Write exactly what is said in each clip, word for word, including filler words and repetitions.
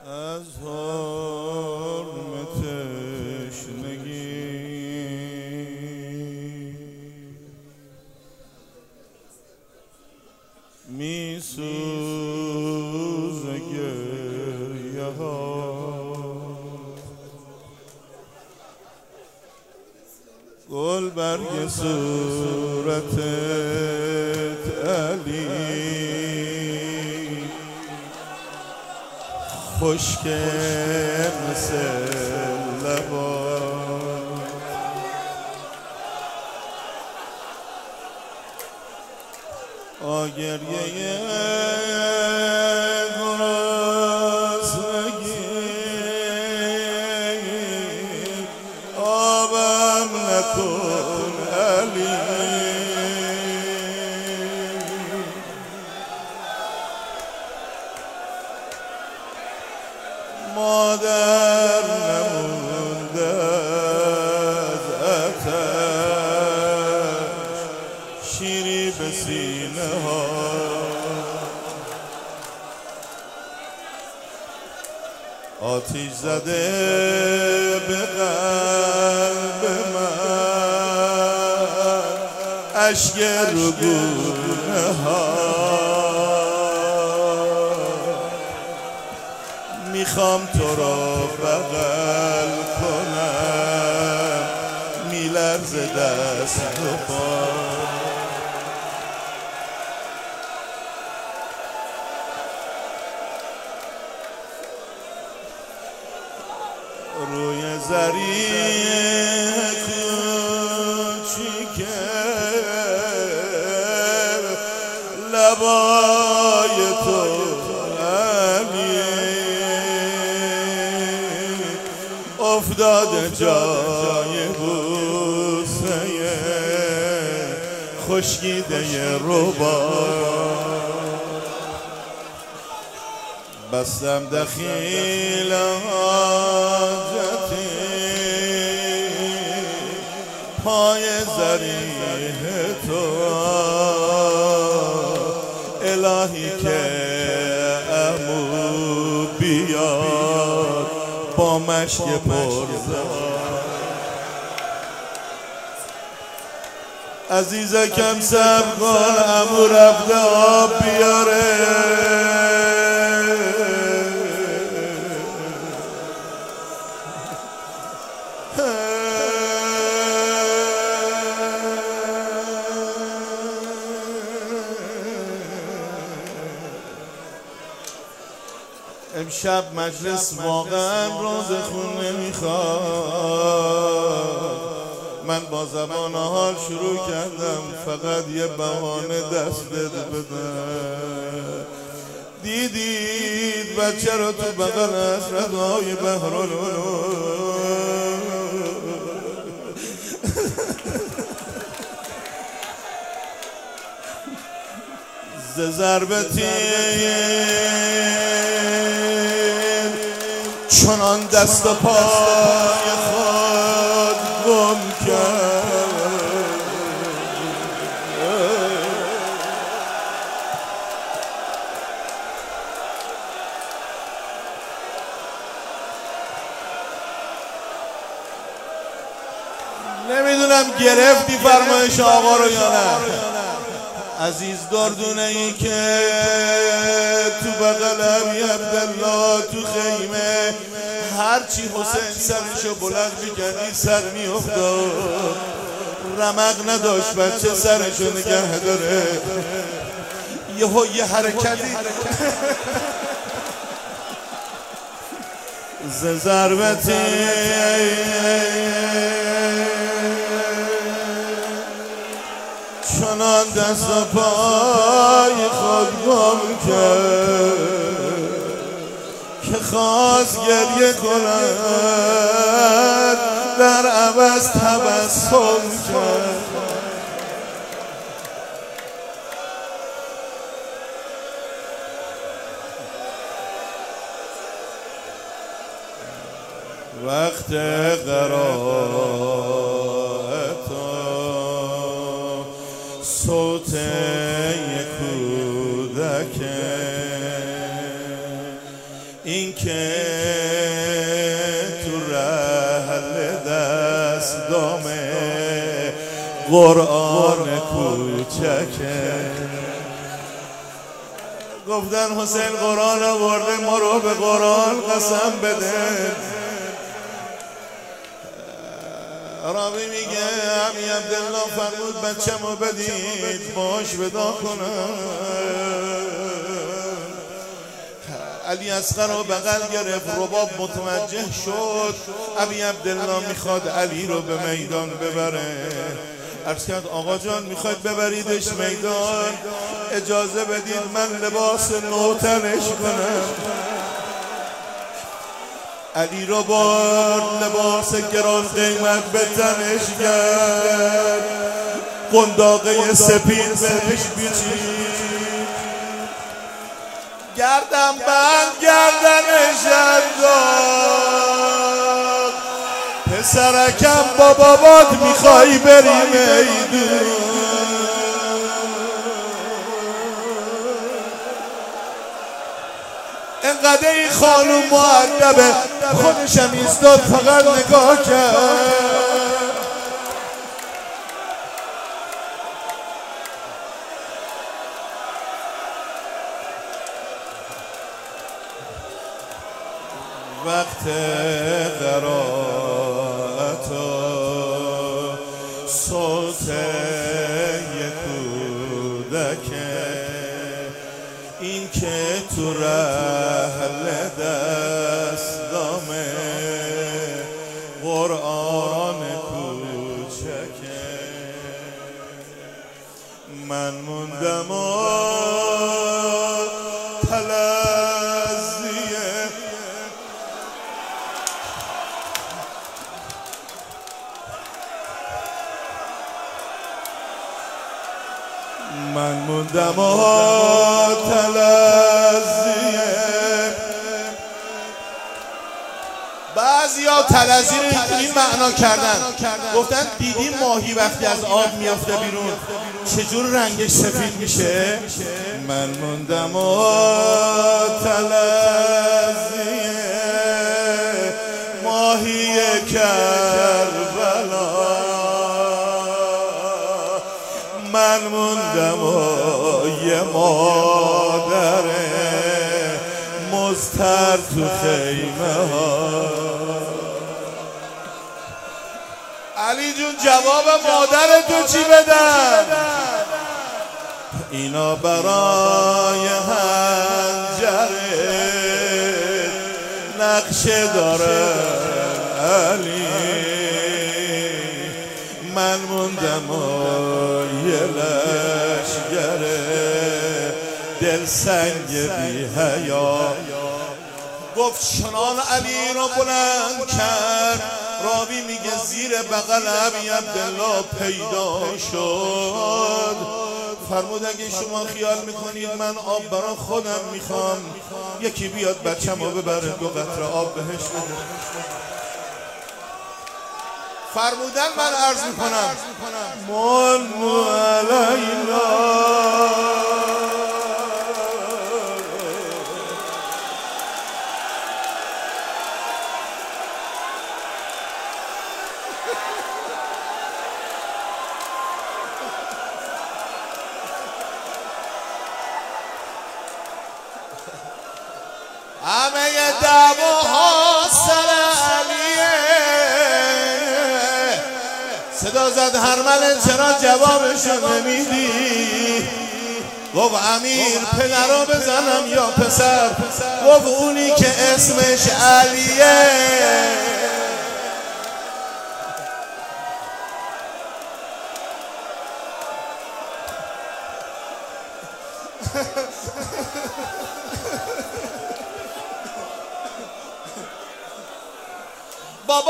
از حرم تشنگی می سوزه گریه ها، گل برگ صورتت علی خشک مثل لبان، آگریه گرسنگی آبم نکن علی، مادر نمونده از آتش، شیری به سینه ها، آتش زده به قلب من، اشک رو گونه ها، میخوام تو را بغل کنم، میلرزه دست و پا، روی زریع کوچیکه لبای تو افتاده جای بوسه خشکیده ربا، بستم دخیل حاجتی پای ضریح تو، الهی که عمو بیاد با مشک پرزبان، عزیزکم صبر کن عمو رفته آب بیاره، امشب مجلس واقعا روز خون نمیخواد، من با زبان حال شروع کردم فقط یه بهانه دستت بدم، دیدید بچه رو تو بغل حسرت‌های بحرالعلوم ز ضرب تیر چنان دست و پای خود گم کرد، نمیدونم گرفتی فرمایش آقا رو یا نه. عزیز دردونه ای که تو بغلم عبدالله تو خیمه هرچی حسین سرشو بلند میکردی سر میافتاد، رمق نداشت بچه سرشو نگه داره، یهو یه حرکتی ز ضربتی چنان دست و پای خود گم کرد که خواست گریه کند در عوض تبسم کرد، وقت قرائت صوت یک کودک این که تو رحل دست دامه قرآن کوچکه. گفتن حسین قرآن آورده، ما رو به قرآن قسم بده. راوی میگه عمی عبدالله فرمود بچه‌مو بدید باش ودا کنم. علی اصغر رو بغل گرفت، رباب متوجه شد عمی عبدالله میخواد علی رو به میدان ببره. عرض کرد آقا جان میخواید ببریدش میدان، اجازه بدید من لباس نو تنش کنم. علی رو با لباس گران قیمت به تنش کرد، قنداقه سپید بهش بیچید، گردن بند گردنش انداخت. پسرکم با بابات میخوایی بری میدون. انقدر این خانوم مؤدبه، خودشم ایستاد فقط نگاه کرد. وقت قرائت و صوت یک کودکه، این که تو رحل دست دامه قرآن کوچکه. من موندم و تلزیه، من موندم و تلزیه. بعضیا تلزی رو این معنا کردن، گفتن دیدی ماهی وقتی از آب میافته بیرون چجور رنگش سفید میشه؟ من موندم و تلزیه، ماهی کربلا. من موندم و یه مادر مضطر تو خیمه ها. علی جون جواب مادر تو چی بدم؟ اینا برای هنجره نقشه داره علی. من موندم و یه لشگره دل سنگ بی حیا. گفت چنان علی را بلند کرد، راوی میگه زیر بغل عمی عبدالله پیدا شد. فرمود اگه شما خیال میکنید من آب برا خودم میخوام، یکی بیاد بچم رو ببره دو قطره آب بهش بده. فرمودن من عرض میکنم من علینا همه دعواها سر علیه. صدا زد هرمله چرا جوابشو نمیدی؟ گفت امیر پدرو بزنم یا پسر؟ گفت اونی که اسمش علیه. بابا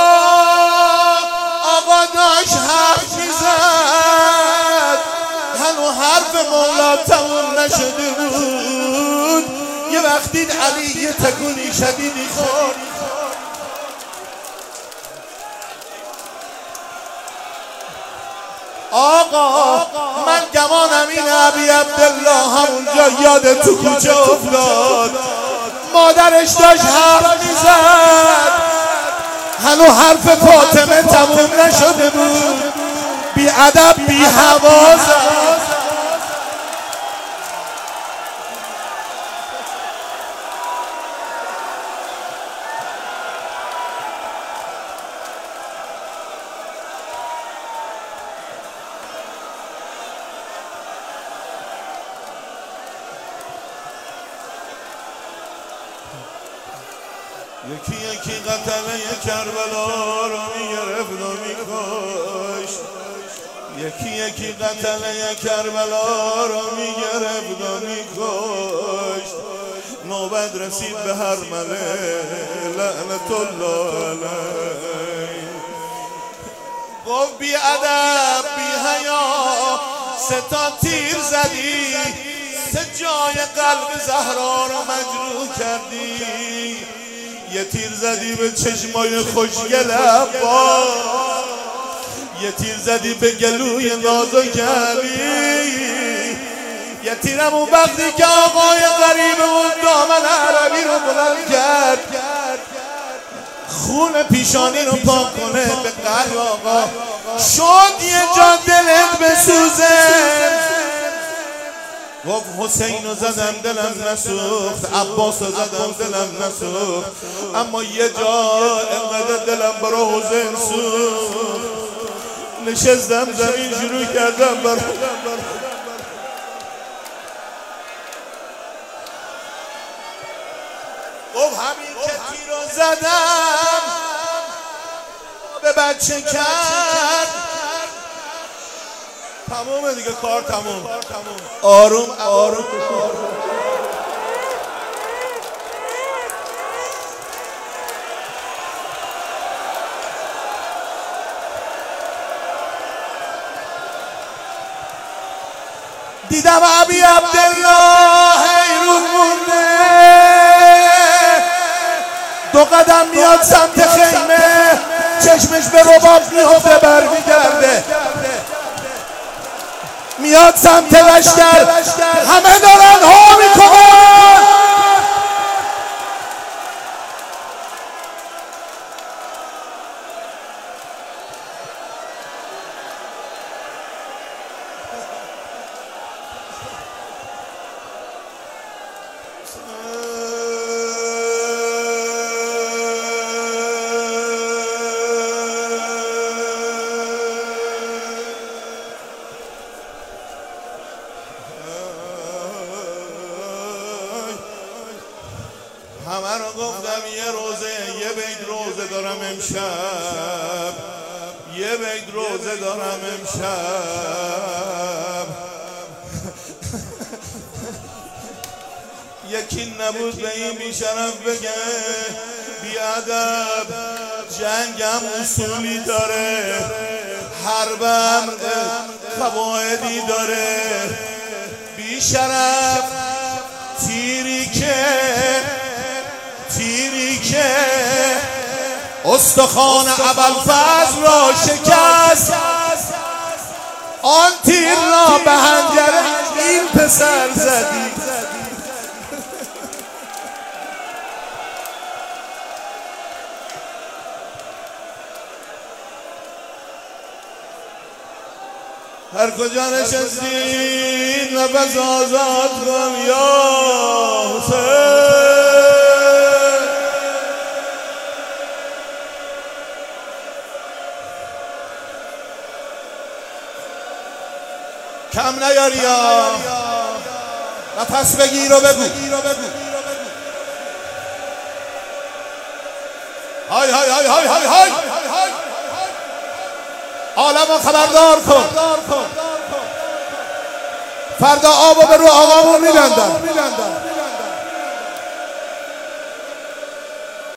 آقا داشت حرف میزد، هنو حرف مولا تموم نشده بود. یه وقتی علی یه تکونی شدیدی خورد. آقا من گمانم این ابی عبدالله همونجا یاد تو کوچه افتاد. مادرش داشت حرف میزد، هنو حرف فاطمه تموم نشده بود، بی ادب بی حواسه. یکی یکی قتله کربلا رو میگرفت و میکشت، یکی یکی قتله کربلا رو میگرفت و میکشت. نوبت رسید به هرمله لعنت الله علیه. گفت بی ادب بی حیا سه تا تیر زدی، سه جای قلب زهرا رو مجروح کردی. یه تیر زدی به چشمای خوشگل عباس، یه تیر زدی به گلوی ناز و گلی، یه تیرم اون وقتی که آقای غریب اون دامن عربی رو بلند کرد خون پیشانی رو پاک کنه به قلب آقا. شد یه جا دلت بسوزه. گفت حسین رو زدم دلم نسوخت، عباس رو زدم دلم نسوخت، اما یه جا انقدر دلم برای حسین سوخت، نشستم زمین شروع کردم برای گفت همین که تیر رو زدم به بچه کرد. تمومه دیگه، کار تموم. آروم آروم دیدم ابی عبدالله حیرون مونده، دو قدم میاد سمت خیمه، چشمش به رباب میفته برمیگرده، میاد سمت لشکر، همه دارن ها میکنن. همه رو گفتم یه روزه یه بیت روزه دارم امشب، یه بیت روزه دارم امشب. یکی نبود به این بیشرف بگه بی ادب، جنگم اصولی داره، حربم قواعدی داره. بیشرف تیری که تیری که استخوان ابوالفضل را شکست، آن تیر را به حنجر این پسر زدی. هر کجا نشستی نفس آزاد کن یا حسین. کم نیاری یا نفس بگیر و بگو های های های های های های عالمو خبردار کن، فردا آبو به رو آقامون میبندن.